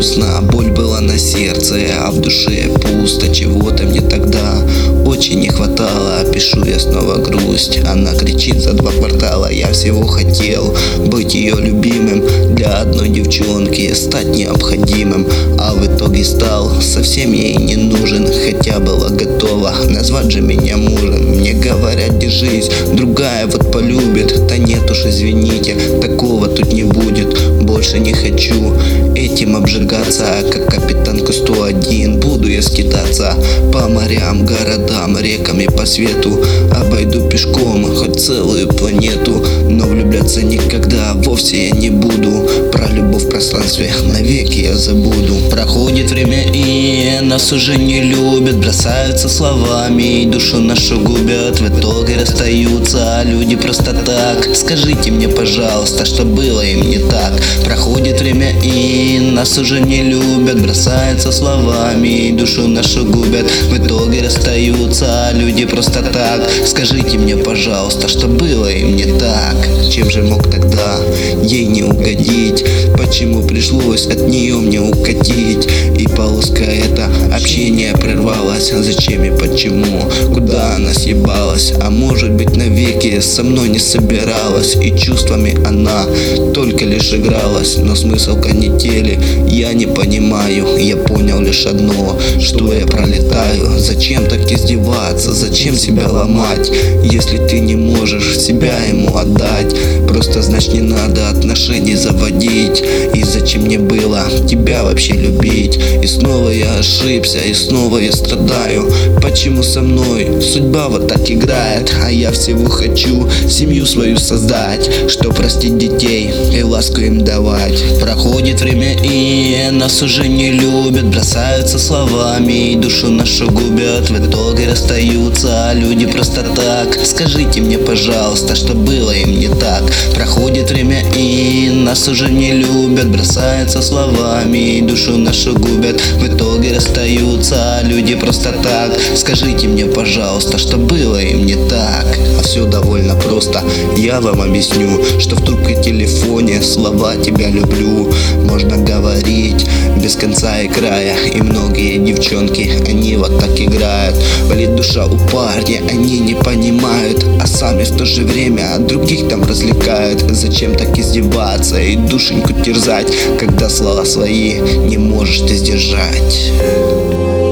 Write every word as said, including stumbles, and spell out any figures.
грустно, боль была на сердце, а в душе пусто. Чего-то мне тогда очень не хватало. Пишу я снова грусть, она кричит за два квартала. Я всего хотел быть ее любимым, для одной девчонки стать необходимым, а в итоге стал совсем ей не нужен. Хотя была готова назвать же меня мужем. Мне говорят, держись, другая вот полюбит. Да нет уж, извините, такого тут не будет. Больше не хочу этим обжигаться, как капитан Ку сто один. Буду я скитаться по морям, городам, рекам и по свету. Обойду пешком хоть целую планету, но влюбляться никогда вовсе я не буду. Про любовь в пространстве навеки я забуду. Проходит время и нас уже не любят, бросаются словами и душу нашу губят. В итоге расстаются люди просто так. Скажите мне, пожалуйста, что было им не так. Проходит время и нас уже не любят, бросаются словами и душу нашу губят. В итоге расстаются люди просто так. Скажите мне, пожалуйста, что было им не так. Чем же мог тогда ей не угодить? Почему пришлось от нее мне укатить? И полоска это общение прервалось. Зачем и почему? Куда она съебалась? А может быть, навеки со мной не собиралась, и чувствами она только лишь игралась. Но смысл канители я не понимаю. Я понял лишь одно, что я пролетаю. Зачем так издеваться? Зачем себя ломать? Если ты не можешь себя ему отдать, просто значит не надо отношений заводить. И зачем мне было тебя вообще любить? И снова я ошибся, и снова я страдаю. Почему со мной судьба вот так играет? А я всего хочу семью свою создать, что простить детей и ласку им давать. Проходит время и нас уже не любят, бросаются словами и душу нашу губят. В итоге расстаются люди просто так. Скажите мне, пожалуйста, что было им не так. Проходит время и нас уже не любят, бросаются словами и душу нашу губят. В итоге расстаются люди просто так. Скажите мне, пожалуйста, что было им не так. А все довольно просто, я вам объясню, что в трубке телефоне слова «тебя люблю» можно говорить без конца и края. И многие девчонки, они вот так играют. Болит душа у парня, они не понимают, а сами в то же время других там развлекают. Зачем так издеваться и душеньку терзать, когда слова свои не можешь ты сдержать?